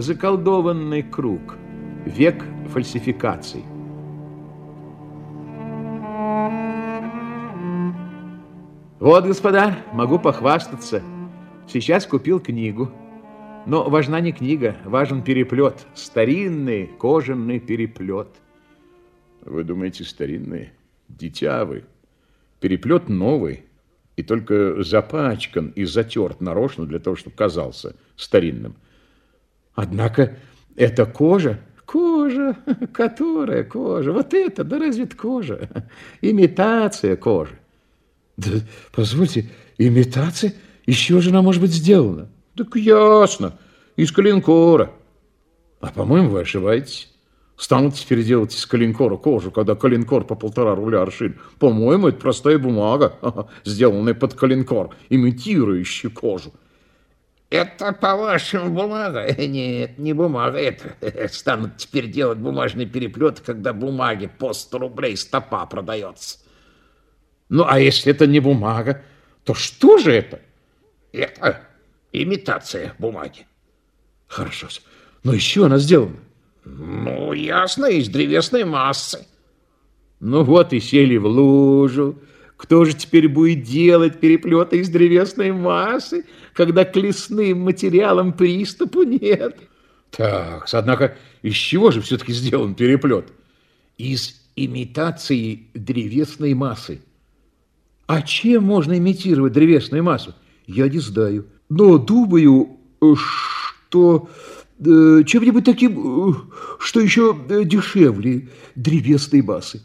заколдованный круг, век фальсификаций. Вот, господа, могу похвастаться. Сейчас купил книгу. Но важна не книга, важен переплет. Старинный кожаный переплет. Вы думаете, старинный? Дитя вы. Переплет новый. И только запачкан и затерт нарочно для того, чтобы казался старинным. Однако это кожа. Кожа, которая кожа? Вот это, да разве это кожа? Имитация кожи. Да, позвольте, имитация? Из чего же она может быть сделана? Так ясно, из коленкора. А, по-моему, вы ошибаетесь. Станут теперь делать из коленкора кожу, когда коленкор по 1,5 рубля аршин. По-моему, это простая бумага, сделанная под коленкор, имитирующая кожу. Это, по-вашему, бумага? Нет, не бумага это. Станут теперь делать бумажный переплет, когда бумаги по 100 рублей стопа продается. Ну, а если это не бумага, то что же это? Это имитация бумаги. Хорошо. Но из чего она сделана? Ну, ясно, из древесной массы. Ну вот и сели в лужу. Кто же теперь будет делать переплеты из древесной массы, когда к лесным материалам приступу нет? Так, однако, из чего же все-таки сделан переплет? Из имитации древесной массы. А чем можно имитировать древесную массу? Я не знаю. Но думаю, что чем-нибудь таким, что еще дешевле древесной массы.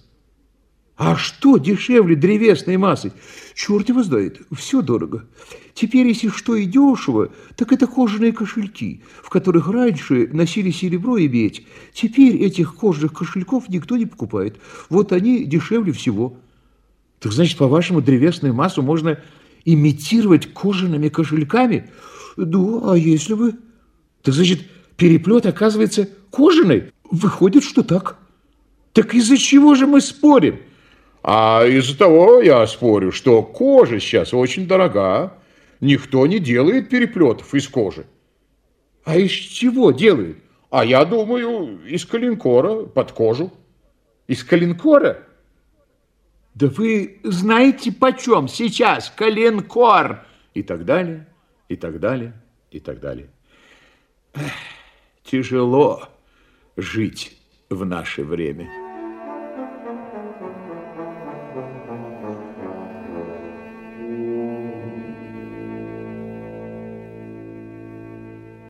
А что дешевле древесной массы? Черт его знает, все дорого. Теперь, если что и дешево, так это кожаные кошельки, в которых раньше носили серебро и медь. Теперь этих кожаных кошельков никто не покупает. Вот они дешевле всего. Так значит, по-вашему, древесную массу можно имитировать кожаными кошельками? Ну, а если бы... Так значит, переплет оказывается кожаный? Выходит, что так. Так из-за чего же мы спорим? А из-за того я спорю, что кожа сейчас очень дорога. Никто не делает переплетов из кожи. А из чего делают? А я думаю, из коленкора под кожу. Из коленкора? Да вы знаете, почем сейчас коленкор? И так далее, и так далее, и так далее. Эх, тяжело жить в наше время.